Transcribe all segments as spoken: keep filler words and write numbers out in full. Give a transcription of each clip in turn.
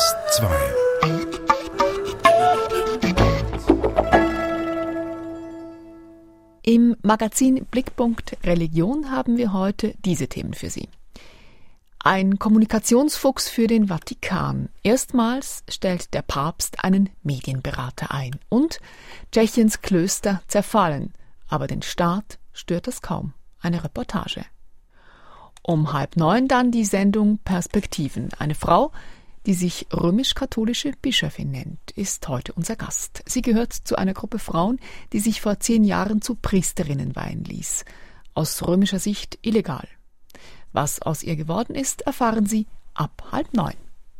S zwei. Im Magazin Blickpunkt Religion haben wir heute diese Themen für Sie. Ein Kommunikationsfuchs für den Vatikan. Erstmals stellt der Papst einen Medienberater ein. Und Tschechiens Klöster zerfallen. Aber den Staat stört das kaum. Eine Reportage. Um halb neun dann die Sendung Perspektiven. Eine Frau, die sich römisch-katholische Bischöfin nennt, ist heute unser Gast. Sie gehört zu einer Gruppe Frauen, die sich vor zehn Jahren zu Priesterinnen weihen ließ. Aus römischer Sicht illegal. Was aus ihr geworden ist, erfahren Sie ab halb neun.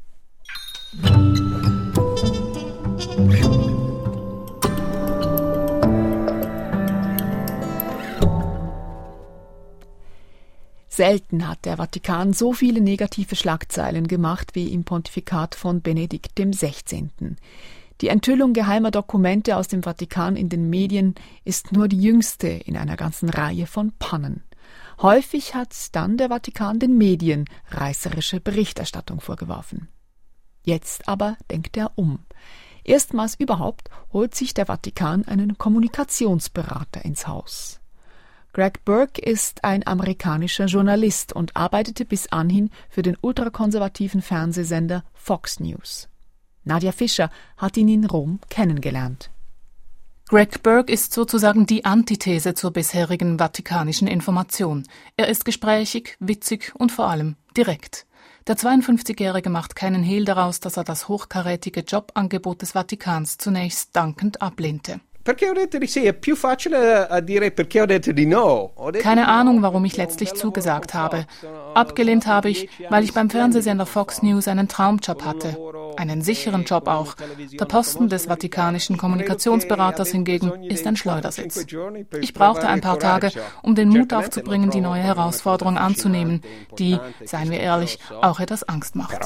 Selten hat der Vatikan so viele negative Schlagzeilen gemacht wie im Pontifikat von Benedikt dem Sechzehnten. Die Enthüllung geheimer Dokumente aus dem Vatikan in den Medien ist nur die jüngste in einer ganzen Reihe von Pannen. Häufig hat dann der Vatikan den Medien reißerische Berichterstattung vorgeworfen. Jetzt aber denkt er um. Erstmals überhaupt holt sich der Vatikan einen Kommunikationsberater ins Haus. Greg Burke ist ein amerikanischer Journalist und arbeitete bis anhin für den ultrakonservativen Fernsehsender Fox News. Nadja Fischer hat ihn in Rom kennengelernt. Greg Burke ist sozusagen die Antithese zur bisherigen vatikanischen Information. Er ist gesprächig, witzig und vor allem direkt. Der zweiundfünfzigjährige macht keinen Hehl daraus, dass er das hochkarätige Jobangebot des Vatikans zunächst dankend ablehnte. Keine Ahnung, warum ich letztlich zugesagt habe. Abgelehnt habe ich, weil ich beim Fernsehsender Fox News einen Traumjob hatte. Einen sicheren Job auch. Der Posten des vatikanischen Kommunikationsberaters hingegen ist ein Schleudersitz. Ich brauchte ein paar Tage, um den Mut aufzubringen, die neue Herausforderung anzunehmen, die, seien wir ehrlich, auch etwas Angst macht.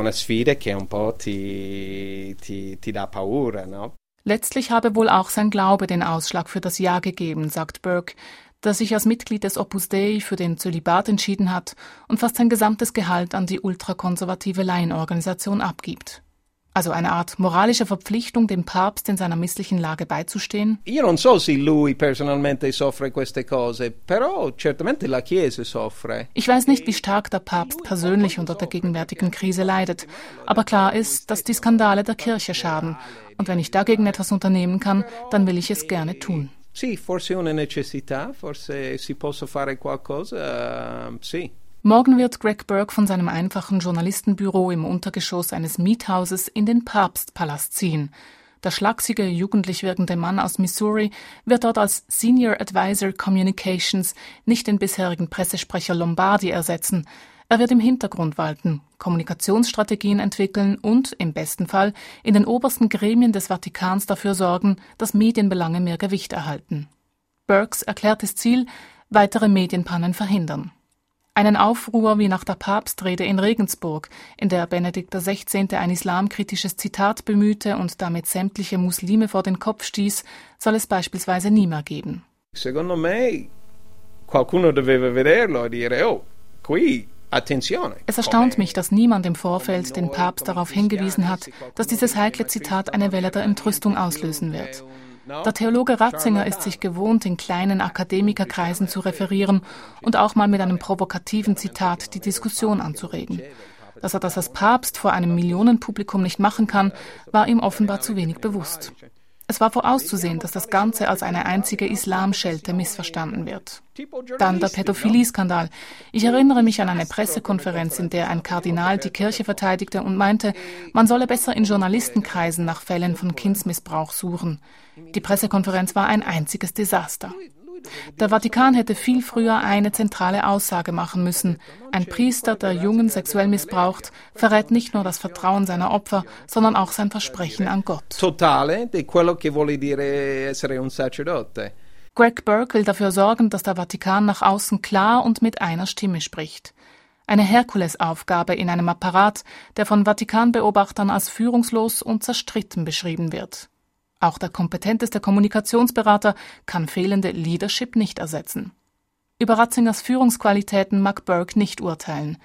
Letztlich habe wohl auch sein Glaube den Ausschlag für das Ja gegeben, sagt Burke, der sich als Mitglied des Opus Dei für den Zölibat entschieden hat und fast sein gesamtes Gehalt an die ultrakonservative Laienorganisation abgibt. Also eine Art moralische Verpflichtung, dem Papst in seiner misslichen Lage beizustehen? Io non so se lui personalmente soffre queste cose, però certamente la Chiesa soffre. Ich weiß nicht, wie stark der Papst persönlich unter der gegenwärtigen Krise leidet. Aber klar ist, dass die Skandale der Kirche schaden. Und wenn ich dagegen etwas unternehmen kann, dann will ich es gerne tun. Sì, forse una necessità, forse si possa fare qualcosa, uh, sì. Morgen wird Greg Burke von seinem einfachen Journalistenbüro im Untergeschoss eines Miethauses in den Papstpalast ziehen. Der schlaksige, jugendlich wirkende Mann aus Missouri wird dort als Senior Advisor Communications nicht den bisherigen Pressesprecher Lombardi ersetzen. Er wird im Hintergrund walten, Kommunikationsstrategien entwickeln und, im besten Fall, in den obersten Gremien des Vatikans dafür sorgen, dass Medienbelange mehr Gewicht erhalten. Burkes erklärtes Ziel: weitere Medienpannen verhindern. Einen Aufruhr wie nach der Papstrede in Regensburg, in der Benedikt der Sechzehnte ein islamkritisches Zitat bemühte und damit sämtliche Muslime vor den Kopf stieß, soll es beispielsweise nie mehr geben. Secondo me qualcuno doveva vederlo e dire oh, qui attenzione. Es erstaunt mich, dass niemand im Vorfeld den Papst darauf hingewiesen hat, dass dieses heikle Zitat eine Welle der Entrüstung auslösen wird. Der Theologe Ratzinger ist sich gewohnt, in kleinen Akademikerkreisen zu referieren und auch mal mit einem provokativen Zitat die Diskussion anzuregen. Dass er das als Papst vor einem Millionenpublikum nicht machen kann, war ihm offenbar zu wenig bewusst. Es war vorauszusehen, dass das Ganze als eine einzige Islamschelte missverstanden wird. Dann der Pädophilie-Skandal. Ich erinnere mich an eine Pressekonferenz, in der ein Kardinal die Kirche verteidigte und meinte, man solle besser in Journalistenkreisen nach Fällen von Kindsmissbrauch suchen. Die Pressekonferenz war ein einziges Desaster. Der Vatikan hätte viel früher eine zentrale Aussage machen müssen. Ein Priester, der Jungen sexuell missbraucht, verrät nicht nur das Vertrauen seiner Opfer, sondern auch sein Versprechen an Gott. Totale di quello che vuole dire essere un sacerdote. Greg Burke will dafür sorgen, dass der Vatikan nach außen klar und mit einer Stimme spricht. Eine Herkulesaufgabe in einem Apparat, der von Vatikanbeobachtern als führungslos und zerstritten beschrieben wird. Auch der kompetenteste Kommunikationsberater kann fehlende Leadership nicht ersetzen. Über Ratzingers Führungsqualitäten mag Burke nicht urteilen.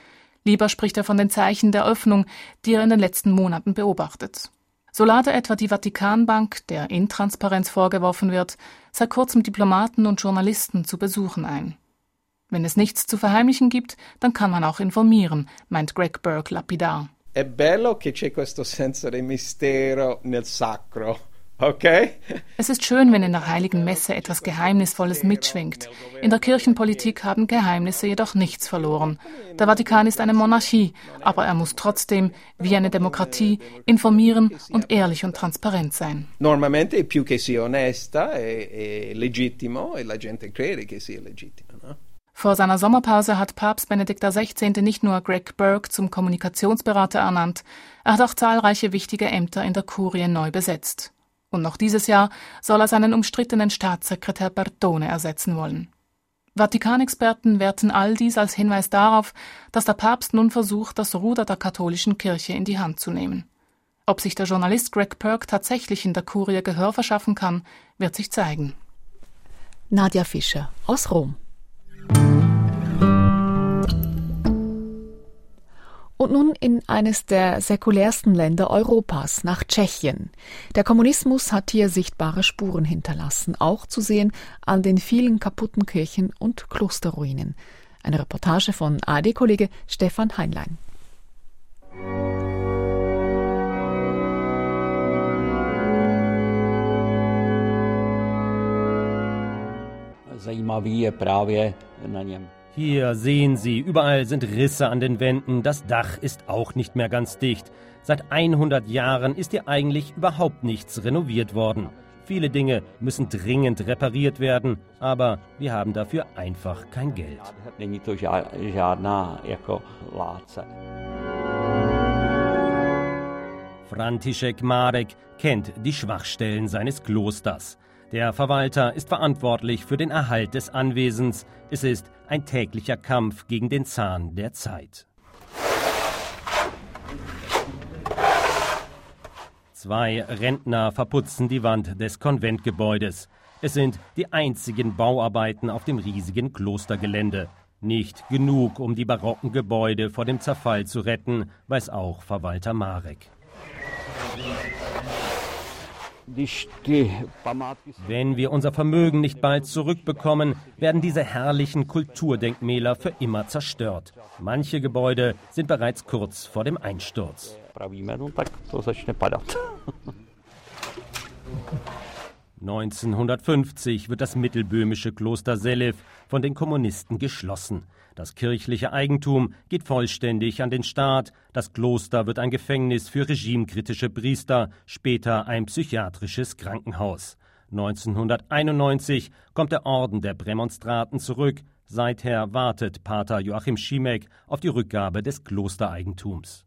Lieber spricht er von den Zeichen der Öffnung, die er in den letzten Monaten beobachtet. So lade etwa die Vatikanbank, der Intransparenz vorgeworfen wird, seit kurzem Diplomaten und Journalisten zu Besuchen ein. Wenn es nichts zu verheimlichen gibt, dann kann man auch informieren, meint Greg Burke lapidar. È bello che c'è questo senso di mistero nel sacro. Okay. Es ist schön, wenn in der Heiligen Messe etwas Geheimnisvolles mitschwingt. In der Kirchenpolitik haben Geheimnisse jedoch nichts verloren. Der Vatikan ist eine Monarchie, aber er muss trotzdem, wie eine Demokratie, informieren und ehrlich und transparent sein. Normalmente più che sia onesta è, è legittimo e la gente crede che sia legittimo, no? Vor seiner Sommerpause hat Papst Benedikt der Sechzehnte nicht nur Greg Burke zum Kommunikationsberater ernannt, er hat auch zahlreiche wichtige Ämter in der Kurie neu besetzt. Und noch dieses Jahr soll er seinen umstrittenen Staatssekretär Bertone ersetzen wollen. Vatikanexperten werten all dies als Hinweis darauf, dass der Papst nun versucht, das Ruder der katholischen Kirche in die Hand zu nehmen. Ob sich der Journalist Greg Burke tatsächlich in der Kurie Gehör verschaffen kann, wird sich zeigen. Nadja Fischer aus Rom. Und nun in eines der säkulärsten Länder Europas, nach Tschechien. Der Kommunismus hat hier sichtbare Spuren hinterlassen, auch zu sehen an den vielen kaputten Kirchen und Klosterruinen. Eine Reportage von A R D-Kollege Stefan Heinlein. Hier sehen Sie, überall sind Risse an den Wänden, das Dach ist auch nicht mehr ganz dicht. Seit hundert Jahren ist hier eigentlich überhaupt nichts renoviert worden. Viele Dinge müssen dringend repariert werden, aber wir haben dafür einfach kein Geld. František Marek kennt die Schwachstellen seines Klosters. Der Verwalter ist verantwortlich für den Erhalt des Anwesens. Es ist ein täglicher Kampf gegen den Zahn der Zeit. Zwei Rentner verputzen die Wand des Konventgebäudes. Es sind die einzigen Bauarbeiten auf dem riesigen Klostergelände. Nicht genug, um die barocken Gebäude vor dem Zerfall zu retten, weiß auch Verwalter Marek. Wenn wir unser Vermögen nicht bald zurückbekommen, werden diese herrlichen Kulturdenkmäler für immer zerstört. Manche Gebäude sind bereits kurz vor dem Einsturz. neunzehnhundertfünfzig wird das mittelböhmische Kloster Selev von den Kommunisten geschlossen. Das kirchliche Eigentum geht vollständig an den Staat. Das Kloster wird ein Gefängnis für regimekritische Priester, später ein psychiatrisches Krankenhaus. neunzehnhunderteinundneunzig kommt der Orden der Prämonstraten zurück. Seither wartet Pater Joachim Schimek auf die Rückgabe des Klostereigentums.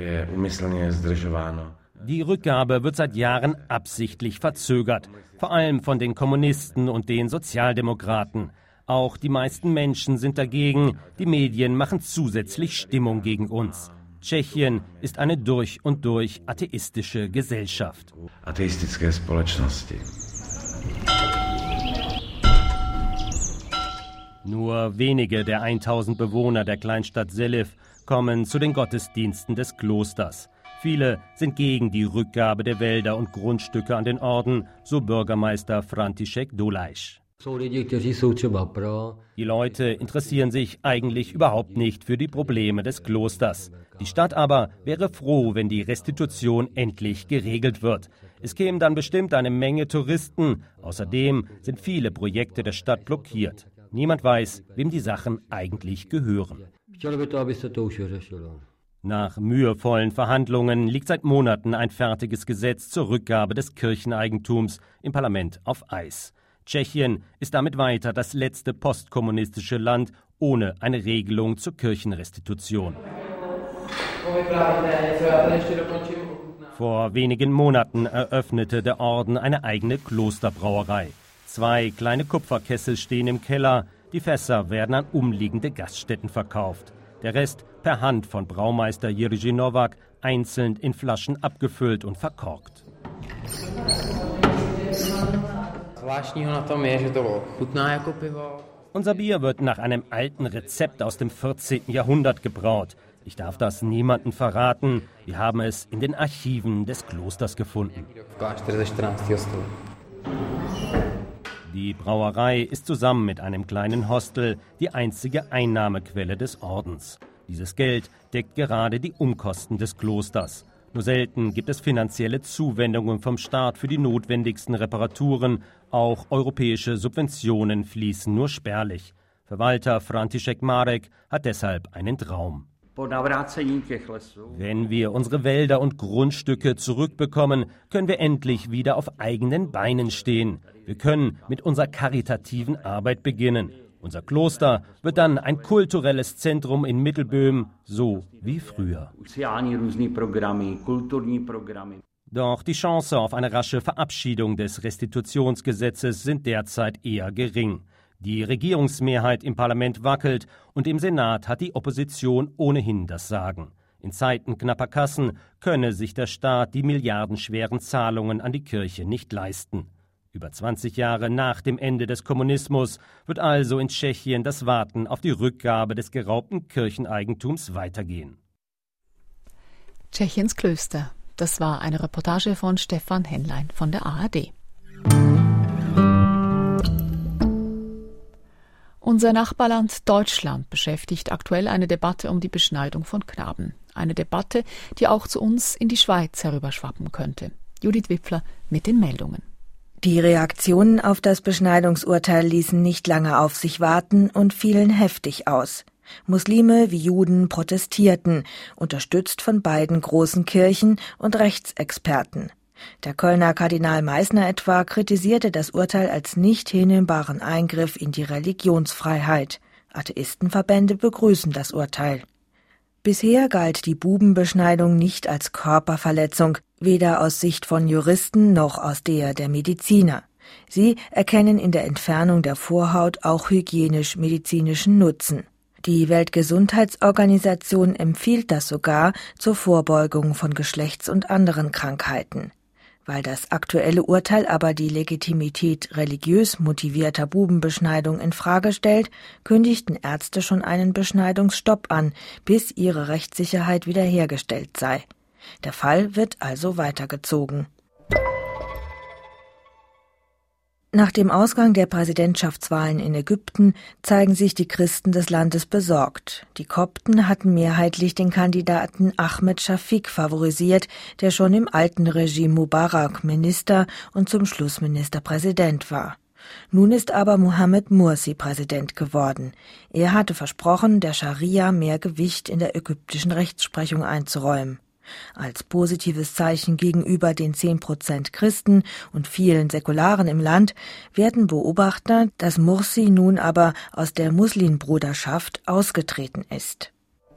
Die Rückgabe wird seit Jahren absichtlich verzögert, vor allem von den Kommunisten und den Sozialdemokraten. Auch die meisten Menschen sind dagegen. Die Medien machen zusätzlich Stimmung gegen uns. Tschechien ist eine durch und durch atheistische Gesellschaft. Atheistische společnosti. Nur wenige der tausend Bewohner der Kleinstadt Selev kommen zu den Gottesdiensten des Klosters. Viele sind gegen die Rückgabe der Wälder und Grundstücke an den Orden, so Bürgermeister František Dolajš. Die Leute interessieren sich eigentlich überhaupt nicht für die Probleme des Klosters. Die Stadt aber wäre froh, wenn die Restitution endlich geregelt wird. Es kämen dann bestimmt eine Menge Touristen. Außerdem sind viele Projekte der Stadt blockiert. Niemand weiß, wem die Sachen eigentlich gehören. Nach mühevollen Verhandlungen liegt seit Monaten ein fertiges Gesetz zur Rückgabe des Kircheneigentums im Parlament auf Eis. Tschechien ist damit weiter das letzte postkommunistische Land ohne eine Regelung zur Kirchenrestitution. Vor wenigen Monaten eröffnete der Orden eine eigene Klosterbrauerei. Zwei kleine Kupferkessel stehen im Keller, die Fässer werden an umliegende Gaststätten verkauft. Der Rest per Hand von Braumeister Jiří Novák, einzeln in Flaschen abgefüllt und verkorkt. Unser Bier wird nach einem alten Rezept aus dem vierzehnten Jahrhundert gebraut. Ich darf das niemandem verraten. Wir haben es in den Archiven des Klosters gefunden. Die Brauerei ist zusammen mit einem kleinen Hostel die einzige Einnahmequelle des Ordens. Dieses Geld deckt gerade die Umkosten des Klosters. Nur selten gibt es finanzielle Zuwendungen vom Staat für die notwendigsten Reparaturen. Auch europäische Subventionen fließen nur spärlich. Verwalter František Marek hat deshalb einen Traum. Wenn wir unsere Wälder und Grundstücke zurückbekommen, können wir endlich wieder auf eigenen Beinen stehen. Wir können mit unserer karitativen Arbeit beginnen. Unser Kloster wird dann ein kulturelles Zentrum in Mittelböhmen, so wie früher. Doch die Chance auf eine rasche Verabschiedung des Restitutionsgesetzes sind derzeit eher gering. Die Regierungsmehrheit im Parlament wackelt und im Senat hat die Opposition ohnehin das Sagen. In Zeiten knapper Kassen könne sich der Staat die milliardenschweren Zahlungen an die Kirche nicht leisten. Über zwanzig Jahre nach dem Ende des Kommunismus wird also in Tschechien das Warten auf die Rückgabe des geraubten Kircheneigentums weitergehen. Tschechiens Klöster. Das war eine Reportage von Stefan Henlein von der A R D. Unser Nachbarland Deutschland beschäftigt aktuell eine Debatte um die Beschneidung von Knaben. Eine Debatte, die auch zu uns in die Schweiz herüberschwappen könnte. Judith Wipfler mit den Meldungen. Die Reaktionen auf das Beschneidungsurteil ließen nicht lange auf sich warten und fielen heftig aus. Muslime wie Juden protestierten, unterstützt von beiden großen Kirchen und Rechtsexperten. Der Kölner Kardinal Meissner etwa kritisierte das Urteil als nicht hinnehmbaren Eingriff in die Religionsfreiheit. Atheistenverbände begrüßen das Urteil. Bisher galt die Bubenbeschneidung nicht als Körperverletzung, weder aus Sicht von Juristen noch aus der der Mediziner. Sie erkennen in der Entfernung der Vorhaut auch hygienisch-medizinischen Nutzen. Die Weltgesundheitsorganisation empfiehlt das sogar zur Vorbeugung von Geschlechts- und anderen Krankheiten. Weil das aktuelle Urteil aber die Legitimität religiös motivierter Bubenbeschneidung in Frage stellt, kündigten Ärzte schon einen Beschneidungsstopp an, bis ihre Rechtssicherheit wiederhergestellt sei. Der Fall wird also weitergezogen. Nach dem Ausgang der Präsidentschaftswahlen in Ägypten zeigen sich die Christen des Landes besorgt. Die Kopten hatten mehrheitlich den Kandidaten Ahmed Shafik favorisiert, der schon im alten Regime Mubarak Minister und zum Schluss Ministerpräsident war. Nun ist aber Mohamed Mursi Präsident geworden. Er hatte versprochen, der Scharia mehr Gewicht in der ägyptischen Rechtsprechung einzuräumen. Als positives Zeichen gegenüber den zehn Prozent Christen und vielen Säkularen im Land werden Beobachter, dass Mursi nun aber aus der Muslimbruderschaft ausgetreten ist.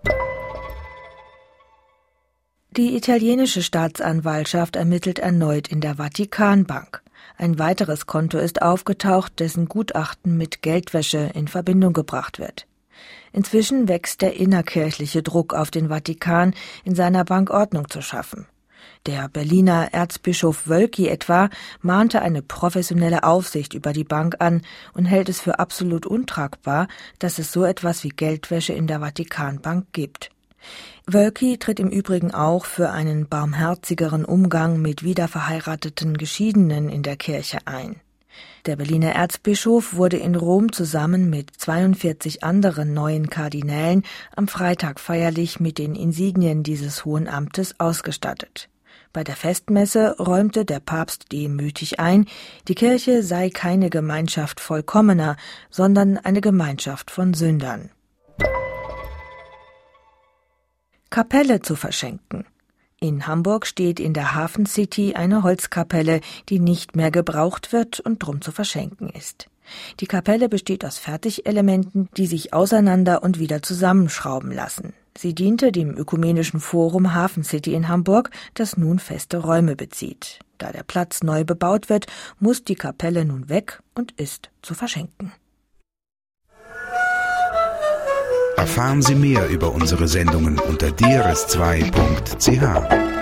Die italienische Staatsanwaltschaft ermittelt erneut in der Vatikanbank. Ein weiteres Konto ist aufgetaucht, dessen Gutachten mit Geldwäsche in Verbindung gebracht wird. Inzwischen wächst der innerkirchliche Druck auf den Vatikan, in seiner Bank Ordnung zu schaffen. Der Berliner Erzbischof Wölki etwa mahnte eine professionelle Aufsicht über die Bank an und hält es für absolut untragbar, dass es so etwas wie Geldwäsche in der Vatikanbank gibt. Wölki tritt im Übrigen auch für einen barmherzigeren Umgang mit wiederverheirateten Geschiedenen in der Kirche ein. Der Berliner Erzbischof wurde in Rom zusammen mit zweiundvierzig anderen neuen Kardinälen am Freitag feierlich mit den Insignien dieses hohen Amtes ausgestattet. Bei der Festmesse räumte der Papst demütig ein, die Kirche sei keine Gemeinschaft Vollkommener, sondern eine Gemeinschaft von Sündern. Kapelle zu verschenken. In Hamburg steht in der Hafen City eine Holzkapelle, die nicht mehr gebraucht wird und drum zu verschenken ist. Die Kapelle besteht aus Fertigelementen, die sich auseinander und wieder zusammenschrauben lassen. Sie diente dem Ökumenischen Forum Hafen City in Hamburg, das nun feste Räume bezieht. Da der Platz neu bebaut wird, muss die Kapelle nun weg und ist zu verschenken. Erfahren Sie mehr über unsere Sendungen unter d r s zwei punkt c h.